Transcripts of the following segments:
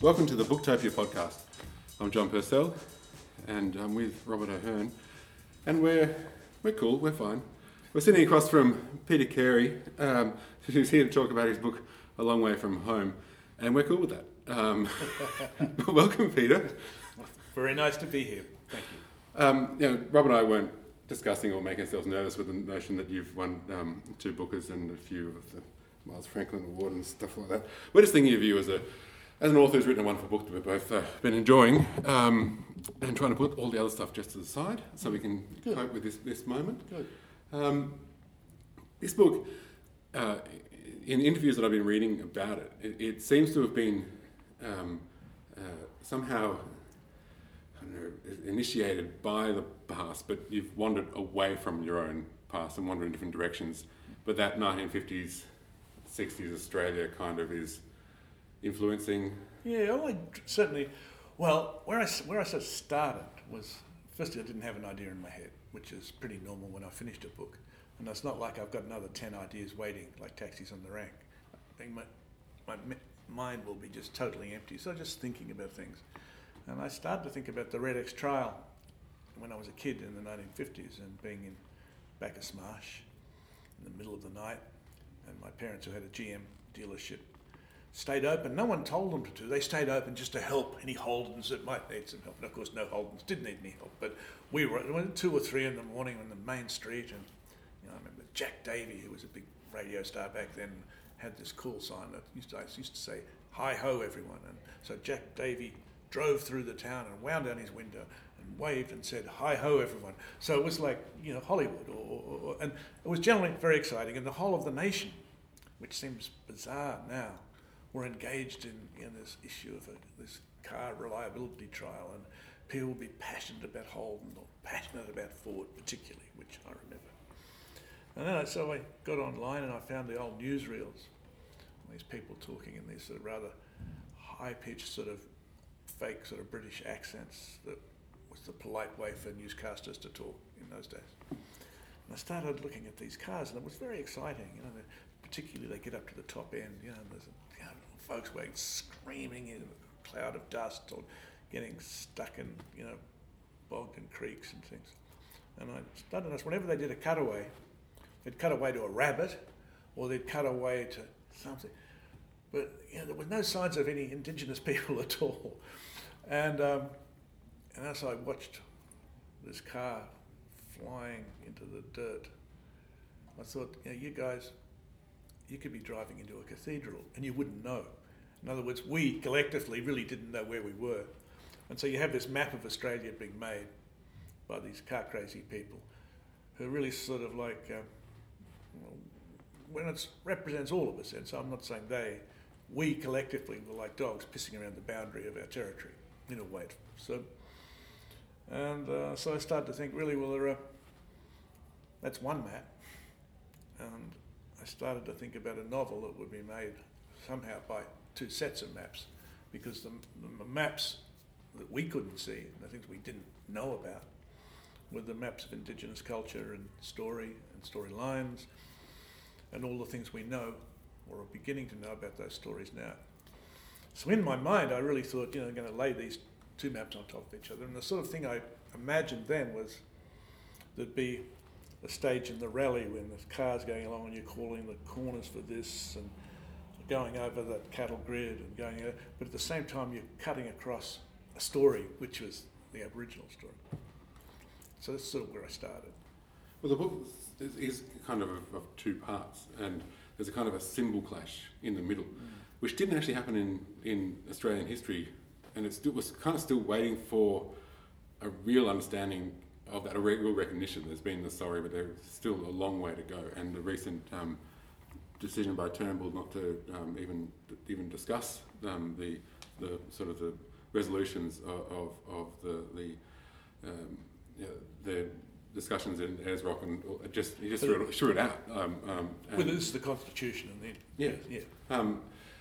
Welcome to the Booktopia podcast. I'm John Purcell, and I'm with Robert O'Hearn, and we're cool, we're fine. We're sitting across from Peter Carey, who's here to talk about his book, A Long Way From Home, and we're cool with that. Welcome, Peter. Very nice to be here. Thank you. Rob and I weren't discussing or making ourselves nervous with the notion that you've won 2 Bookers and a few of the Miles Franklin Award and stuff like that. We're just thinking of you as an author who's written a wonderful book that we've both been enjoying, and trying to put all the other stuff just to the side so we can cope with this moment. Good. This book, in interviews that I've been reading about it seems to have been somehow, I don't know, initiated by the past, but you've wandered away from your own past and wandered in different directions. But that 1950s, 60s Australia kind of is influencing. Yeah, well, certainly. Well, where I sort of started was, firstly, I didn't have an idea in my head, which is pretty normal when I finished a book. And it's not like I've got another 10 ideas waiting, like taxis on the rank. I think my mind will be just totally empty. So just thinking about things. And I started to think about the Red X trial when I was a kid in the 1950s and being in Bacchus Marsh in the middle of the night. And my parents, who had a GM dealership, stayed open. No one told them to. They stayed open just to help any Holdens that might need some help. And of course, no Holdens did need any help. But we were at 2 or 3 in the morning on the main street, and I remember Jack Davey, who was a big radio star back then, had this cool sign that used to say, "Hi ho, everyone." And so Jack Davey drove through the town and wound down his window and waved and said, "Hi ho, everyone." So it was like Hollywood, and it was generally very exciting. And the whole of the nation, which seems bizarre now, were engaged in this issue of this car reliability trial, and people would be passionate about Holden or passionate about Ford particularly, which I remember. And then so I got online and I found the old newsreels, these people talking in these sort of rather high-pitched sort of fake sort of British accents that was the polite way for newscasters to talk in those days. And I started looking at these cars and it was very exciting, particularly they get up to the top end, there's Volkswagen screaming in a cloud of dust or getting stuck in, bogged and creeks and things. And I started to notice whenever they did a cutaway, they'd cut away to a rabbit or they'd cut away to something. But there were no signs of any indigenous people at all. And as I watched this car flying into the dirt, I thought, you guys, you could be driving into a cathedral and you wouldn't know. In other words, we collectively really didn't know where we were. And so you have this map of Australia being made by these car crazy people who really sort of like, when it represents all of us, and so I'm not saying we collectively were like dogs pissing around the boundary of our territory, in a way. So I started to think, really, that's one map. And I started to think about a novel that would be made somehow by 2 sets of maps, because the maps that we couldn't see, the things we didn't know about, were the maps of Indigenous culture and story and storylines and all the things we know or are beginning to know about those stories now. So in my mind, I really thought, I'm going to lay these 2 maps on top of each other. And the sort of thing I imagined then was there'd be a stage in the rally when there's cars going along and you're calling the corners for this and going over that cattle grid and going over, but at the same time you're cutting across a story which was the Aboriginal story. So that's sort of where I started. Well, the book is kind of 2 parts, and there's a kind of a symbol clash in the middle, which didn't actually happen in Australian history, and it was kind of still waiting for a real understanding of that, a real recognition. There's been the sorry, but there's still a long way to go, and the recent decision by Turnbull not to even discuss the sort of the resolutions of the discussions in Ayers Rock, and he just threw it out. Well, this is the Constitution, and then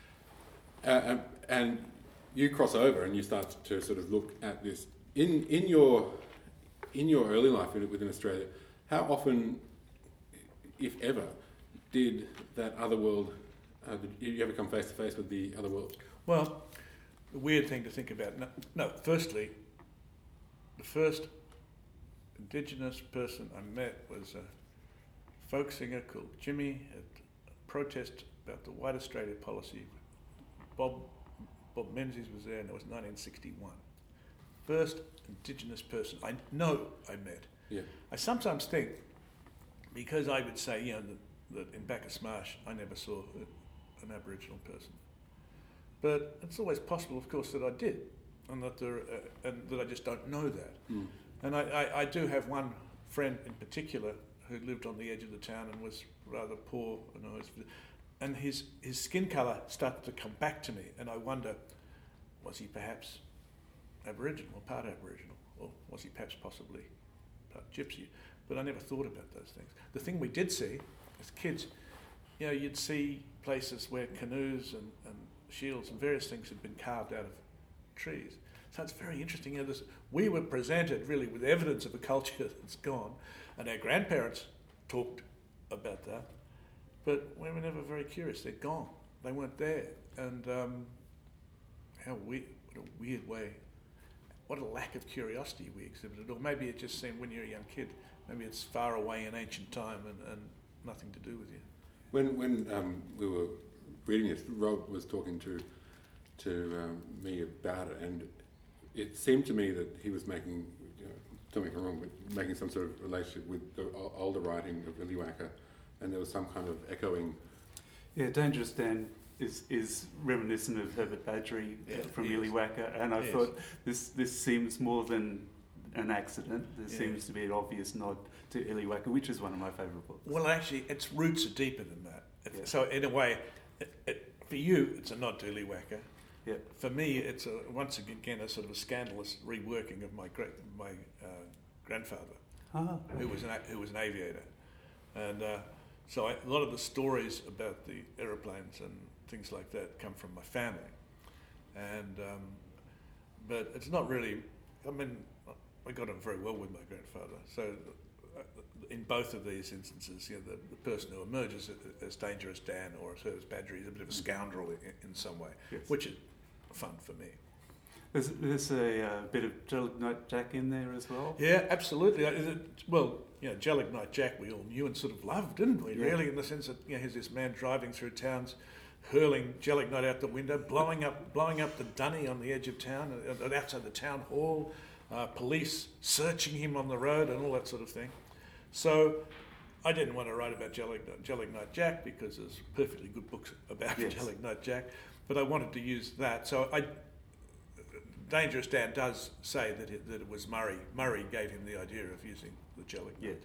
and you cross over and you start to sort of look at this in your early life within Australia. How often, if ever, did that other world? Did you ever come face to face with the other world? Well, the weird thing to think about. Firstly, the first Indigenous person I met was a folk singer called Jimmy at a protest about the White Australia policy. Bob Menzies was there, and it was 1961. First Indigenous person I met. Yeah. I sometimes think, because I would say, that in Bacchus Marsh I never saw an Aboriginal person, but it's always possible, of course, that I did, and that I just don't know that. Mm. And I do have one friend in particular who lived on the edge of the town and was rather poor, and his skin colour started to come back to me, and I wonder, was he perhaps Aboriginal or part Aboriginal, or was he perhaps possibly part Gypsy? But I never thought about those things. The thing we did see as kids, you'd see places where canoes and shields and various things had been carved out of trees. So it's very interesting. We were presented really with evidence of a culture that's gone, and our grandparents talked about that, but we were never very curious. They're gone. They weren't there. And what a weird way, what a lack of curiosity we exhibited. Or maybe it just seemed, when you're a young kid, maybe it's far away in ancient time and nothing to do with you. When we were reading this, Rob was talking to me about it, and it seemed to me that he was making, tell me if I'm wrong, but making some sort of relationship with the older writing of Illiwakka, and there was some kind of echoing. Yeah, Dangerous Dan is reminiscent of Herbert Badgery from Illiwakka, and I thought this seems more than an accident. There seems to be an obvious nod to Illiwakka, which is one of my favourite books. Well, actually, its roots are deeper than that. Yeah. So in a way, for you, it's a nod to Illiwakka. Yeah. For me, it's once again a sort of a scandalous reworking of my grandfather, who was an aviator, and so a lot of the stories about the aeroplanes and things like that come from my family, and but it's not really. I mean, I got on very well with my grandfather, so. In both of these instances, the person who emerges as Dangerous Dan or as Badgery is a bit of a scoundrel in some way, which is fun for me. There's a bit of Gelignite Jack in there as well? Yeah, absolutely. Gelignite Jack we all knew and sort of loved, didn't we, really, in the sense that here's this man driving through towns, hurling gelignite out the window, blowing up the dunny on the edge of town, outside the town hall, police searching him on the road and all that sort of thing. So I didn't want to write about Gelignite Jack because there's perfectly good books about Gelignite Jack, but I wanted to use that. So Dangerous Dan does say that it was Murray. Murray gave him the idea of using the Gelignite.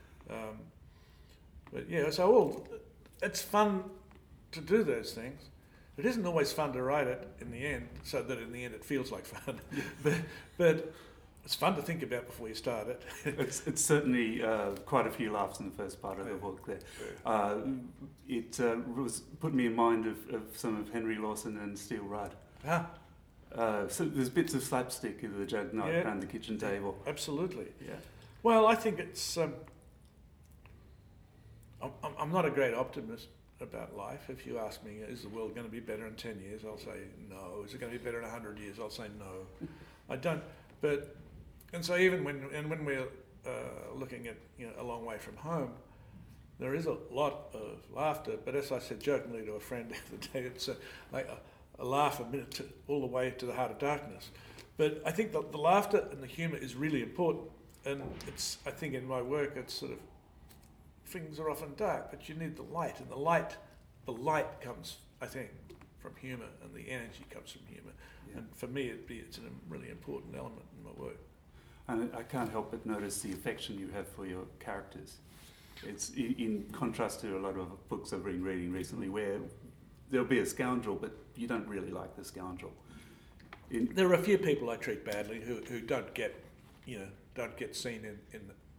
Yeah. So it's fun to do those things. It isn't always fun to write it in the end, so that in the end it feels like fun. but it's fun to think about before you start it. It's certainly quite a few laughs in the first part of the book there. It was put me in mind of some of Henry Lawson and Steele Rudd. So there's bits of slapstick in the joke night around the kitchen table. Absolutely. Yeah. Well, I think it's... I'm not a great optimist about life. If you ask me, is the world going to be better in 10 years? I'll say no. Is it going to be better in 100 years? I'll say no. I don't... But... And so even when we're looking at a long way from home, there is a lot of laughter. But as I said jokingly to a friend the other day, it's like a laugh a minute all the way to the heart of darkness. But I think the laughter and the humour is really important. And I think in my work, it's sort of, things are often dark, but you need the light. And the light comes, I think, from humour, and the energy comes from humour. Yeah. And for me, it's a really important element in my work. And I can't help but notice the affection you have for your characters. It's in contrast to a lot of books I've been reading recently where there'll be a scoundrel, but you don't really like the scoundrel. There are a few people I treat badly who don't get seen in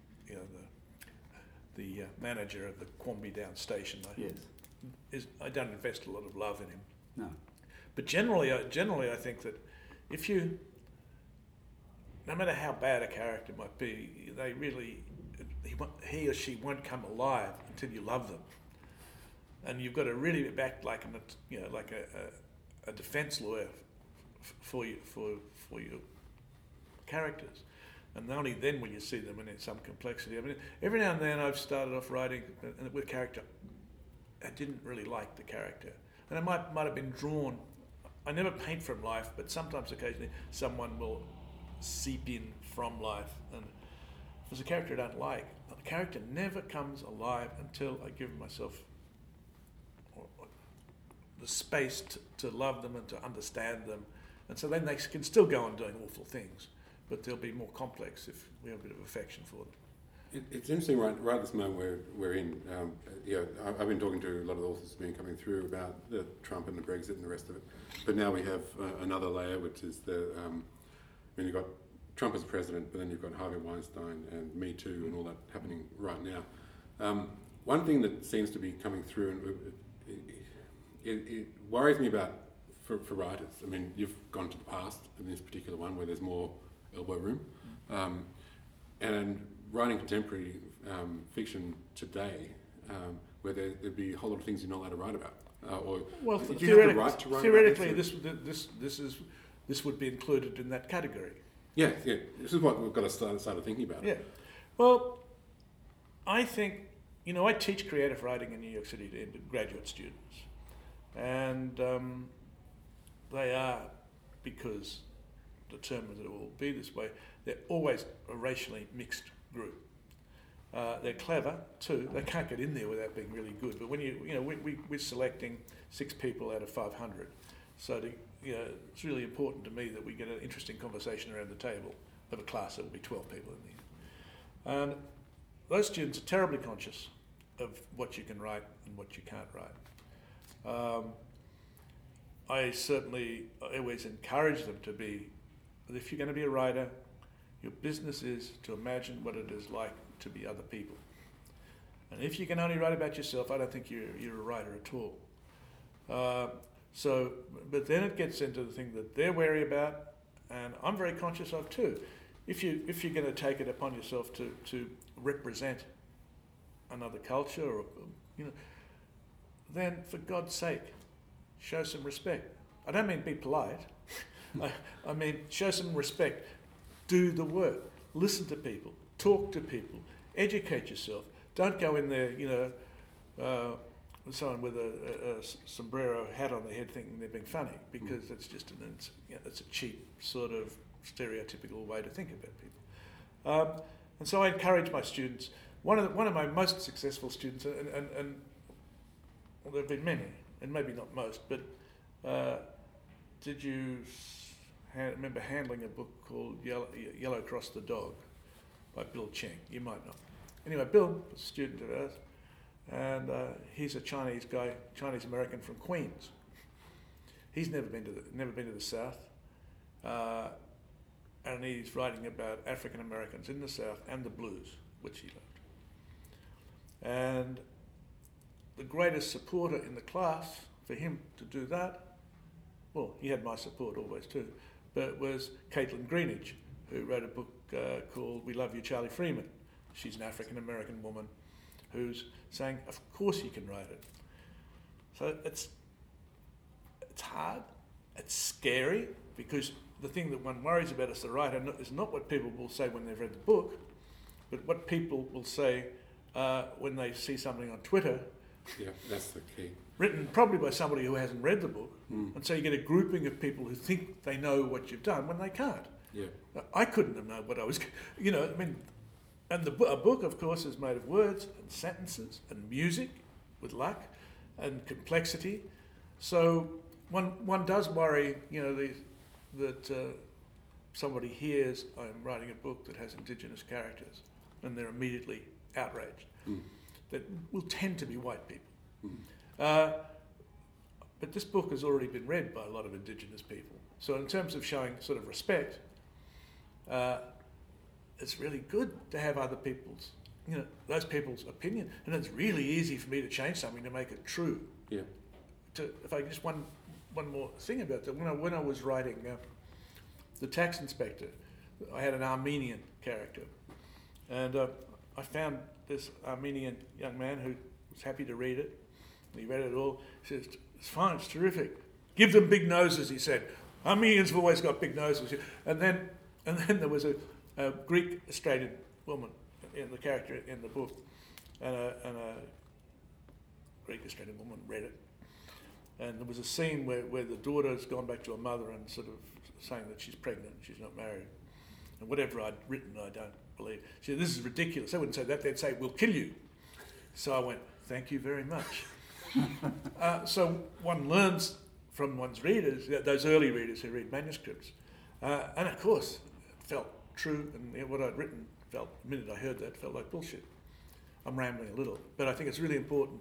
the manager of the Quamby Down station. I don't invest a lot of love in him. No. But generally I think that if you... No matter how bad a character might be, he or she won't come alive until you love them, and you've got to really act like a defence lawyer for your characters, and only then will you see them in some complexity. I mean, every now and then I've started off writing with character. I didn't really like the character, and I might have been drawn. I never paint from life, but sometimes, occasionally, someone will seep in from life, and if there's a character I don't like, the character never comes alive until I give myself the space to love them and to understand them, and so then they can still go on doing awful things, but they'll be more complex if we have a bit of affection for them. It's interesting, right this moment we're in. I've been talking to a lot of the authors who've been coming through about the Trump and the Brexit and the rest of it. But now we have another layer, which is you've got Trump as president, but then you've got Harvey Weinstein and Me Too and all that happening right now. One thing that seems to be coming through, and it worries me about for writers. I mean, you've gone to the past in this particular one where there's more elbow room, and writing contemporary fiction today, where there'd be a whole lot of things you're not allowed to write about. Do you have the right to write theoretically, about this would be included in that category. Yeah. This is what we've got to start thinking about. Yeah. Well, I think, I teach creative writing in New York City to graduate students, and they are, because determined that it will be this way, they're always a racially mixed group. They're clever too. They can't get in there without being really good. But when we're selecting 6 people out of 500, so it's really important to me that we get an interesting conversation around the table of a class that will be 12 people in there. And those students are terribly conscious of what you can write and what you can't write. I always encourage them to be, if you're going to be a writer, your business is to imagine what it is like to be other people. And if you can only write about yourself, I don't think you're a writer at all. But then it gets into the thing that they're wary about, and I'm very conscious of too. If you're going to take it upon yourself to represent another culture, or then for God's sake, show some respect. I don't mean be polite. I mean show some respect. Do the work. Listen to people. Talk to people. Educate yourself. Don't go in there, someone with a sombrero hat on their head thinking they're being funny, because it's just it's a cheap sort of stereotypical way to think about people. And so I encourage my students. One of my most successful students, and well, there have been many, and maybe not most, but did you remember handling a book called Yellow Cross the Dog by Bill Cheng? You might not. Anyway, Bill was a student of ours, and he's a Chinese guy, Chinese American from Queens. He's never been to the South, and he's writing about African Americans in the South and the blues, which he loved. And the greatest supporter in the class for him to do that, well, he had my support always too, but it was Caitlin Greenidge, who wrote a book called We Love You, Charlie Freeman. She's an African-American woman who's saying, of course you can write it. So it's hard, it's scary, because the thing that one worries about as a writer is not what people will say when they've read the book, but what people will say when they see something on Twitter. Yeah, that's the key. Written probably by somebody who hasn't read the book. And so you get a grouping of people who think they know what you've done when they can't. Yeah. I couldn't have known what I was, and a book, of course, is made of words and sentences and music, with luck, and complexity. So one does worry, that somebody hears I'm writing a book that has Indigenous characters, and they're immediately outraged. That will tend to be white people. But this book has already been read by a lot of Indigenous people. So in terms of showing sort of respect, it's really good to have other people's, those people's opinion. And it's really easy for me to change something to make it true. Yeah. If I just one more thing about that, when I was writing The Tax Inspector, I had an Armenian character, and I found this Armenian young man who was happy to read it. He read it all. He says, "It's fine, it's terrific. Give them big noses," he said. Armenians have always got big noses. And then there was a Greek Australian woman in the character in the book, and a Greek Australian woman read it. And there was a scene where the daughter's gone back to her mother and sort of saying that she's pregnant, she's not married. And whatever I'd written, I don't believe. She said, "This is ridiculous." They wouldn't say that, they'd say, "We'll kill you." So I went, "Thank you very much." So one learns from one's readers, those early readers who read manuscripts. And of course, it felt true, and what I'd written the minute I heard that, felt like bullshit. I'm rambling a little, but I think it's really important.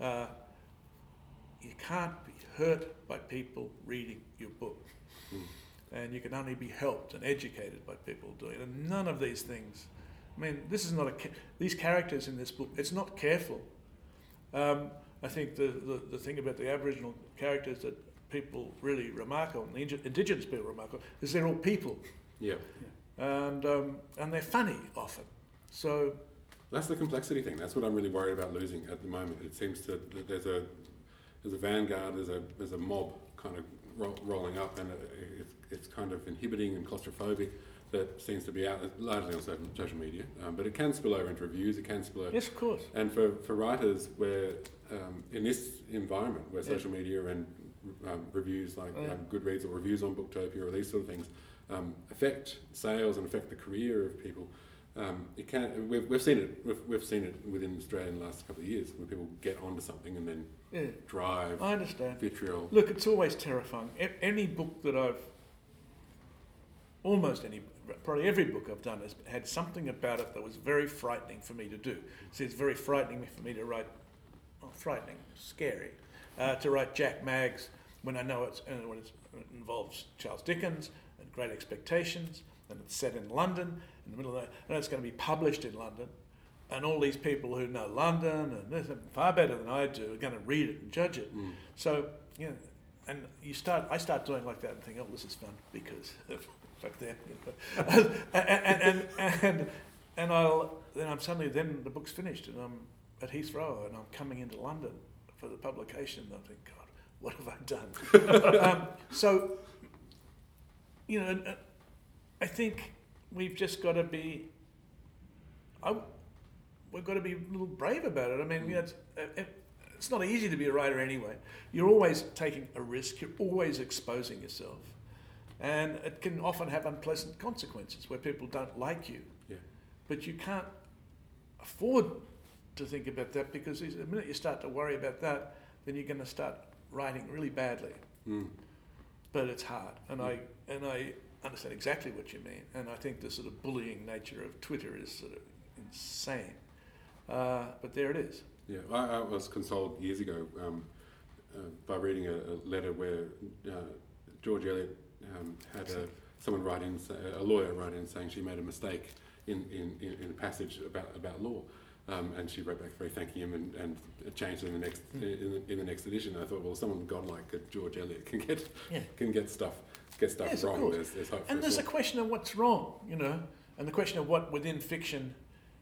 You can't be hurt by people reading your book. And you can only be helped and educated by people doing it. And none of these things, I mean, this is not these characters in this book, it's not careful. I think the thing about the Aboriginal characters that people really remark on, the Indigenous people remark on, is they're all people. Yeah. And they're funny often. So that's the complexity thing. That's what I'm really worried about losing at the moment. It seems that there's a vanguard, there's a mob kind of rolling up, and it's kind of inhibiting and claustrophobic. That seems to be out largely on social media, but it can spill over into reviews. It can spill over. Yes, of course. And for writers, where in this environment where social media and reviews like Goodreads or reviews on Booktopia or these sort of things affect sales and affect the career of people. It can. We've seen it. We've seen it within Australia in the last couple of years, when people get onto something and then drive. I understand. Vitriol. Look, it's always terrifying. Any book that probably every book I've done has had something about it that was very frightening for me to do. So it's very frightening for me to write. Scary. To write Jack Maggs when I know it involves Charles Dickens and Great Expectations, and it's set in London in the middle of that, and it's going to be published in London, and all these people who know London and this far better than I do are going to read it and judge it. So and I start doing like that and think, oh, this is fun because fuck them. Then the book's finished and I'm at Heathrow and I'm coming into London for the publication, and I think, God, what have I done? So, I think we've just got to be. We've got to be a little brave about it. I mean, it's not easy to be a writer anyway. You're always taking a risk. You're always exposing yourself, and it can often have unpleasant consequences where people don't like you. Yeah. But you can't afford to think about that, because the minute you start to worry about that, then you're going to start writing really badly. But it's hard, and I understand exactly what you mean, and I think the sort of bullying nature of Twitter is sort of insane. But there it is. Yeah, I was consoled years ago by reading a letter where George Eliot had someone write in, a lawyer write in saying she made a mistake in a passage about law. And she wrote back very thanking him and changed it in the next edition. I thought, well, someone godlike George Eliot can get stuff yes, wrong. There's hope. And there's a question of what's wrong, and the question of what within fiction.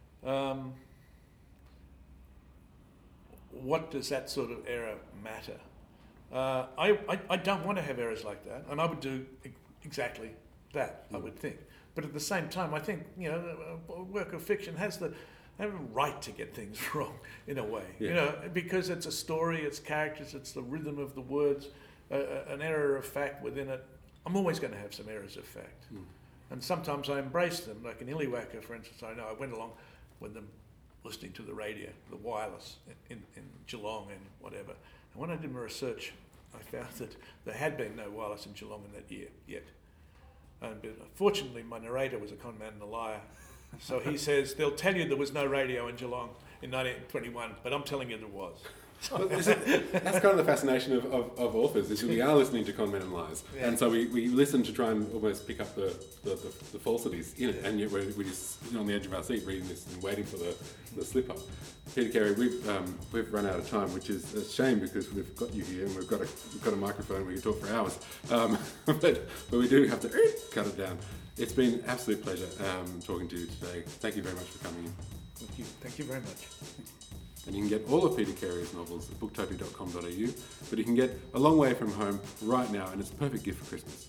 What does that sort of error matter? I don't want to have errors like that, and I would do exactly that. I would think, but at the same time, I think a work of fiction has a right to get things wrong in a way, because it's a story, it's characters, it's the rhythm of the words, an error of fact within it. I'm always going to have some errors of fact, and sometimes I embrace them. Like in Illiwacker, for instance, I know I went along with them listening to the radio, the wireless in Geelong and whatever. And when I did my research, I found that there had been no wireless in Geelong in that year yet. But fortunately, my narrator was a con man and a liar. So he says, they'll tell you there was no radio in Geelong in 1921, but I'm telling you there was. That's kind of the fascination of authors, is we are listening to con men and lies. Yeah. And so we listen to try and almost pick up the falsities in it, and yet we're just on the edge of our seat reading this and waiting for the slip-up. Peter Carey, we've run out of time, which is a shame because we've got you here and we've got a microphone, we can talk for hours. But we do have to cut it down. It's been an absolute pleasure talking to you today. Thank you very much for coming in. Thank you very much. And you can get all of Peter Carey's novels at booktopia.com.au, but you can get A Long Way From Home right now, and it's a perfect gift for Christmas.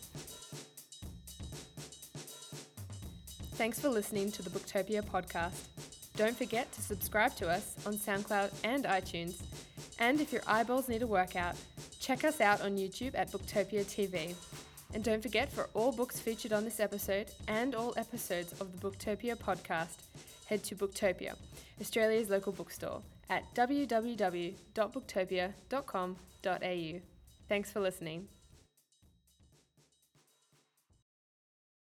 Thanks for listening to the Booktopia podcast. Don't forget to subscribe to us on SoundCloud and iTunes. And if your eyeballs need a workout, check us out on YouTube at Booktopia TV. And don't forget, for all books featured on this episode and all episodes of the Booktopia podcast, head to Booktopia, Australia's local bookstore, at www.booktopia.com.au. Thanks for listening.